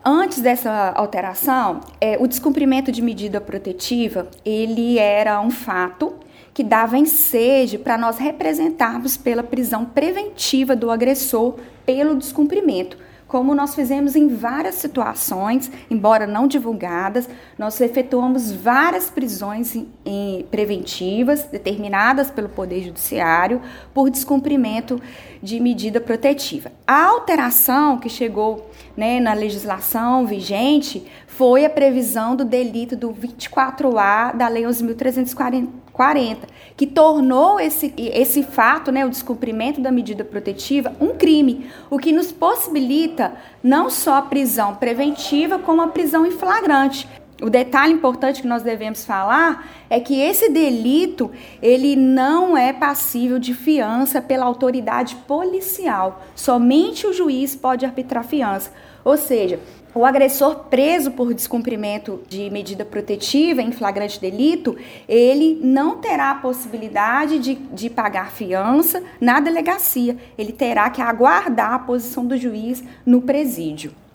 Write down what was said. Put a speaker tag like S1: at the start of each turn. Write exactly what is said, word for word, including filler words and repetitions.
S1: Antes dessa alteração, é, o descumprimento de medida protetiva, ele era um fato que dava ensejo para nós representarmos pela prisão preventiva do agressor pelo descumprimento. Como nós fizemos em várias situações, embora não divulgadas, nós efetuamos várias prisões em, em preventivas determinadas pelo Poder Judiciário por descumprimento de medida protetiva. A alteração que chegou, né, na legislação vigente foi a previsão do delito do vinte e quatro A da Lei onze mil trezentos e quarenta, que tornou esse, esse fato, né, o descumprimento da medida protetiva, um crime, o que nos possibilita não só a prisão preventiva, como a prisão em flagrante. O detalhe importante que nós devemos falar é que esse delito, ele não é passível de fiança pela autoridade policial. Somente o juiz pode arbitrar fiança. Ou seja, o agressor preso por descumprimento de medida protetiva em flagrante delito, ele não terá a possibilidade de, de pagar fiança na delegacia. Ele terá que aguardar a posição do juiz no presídio.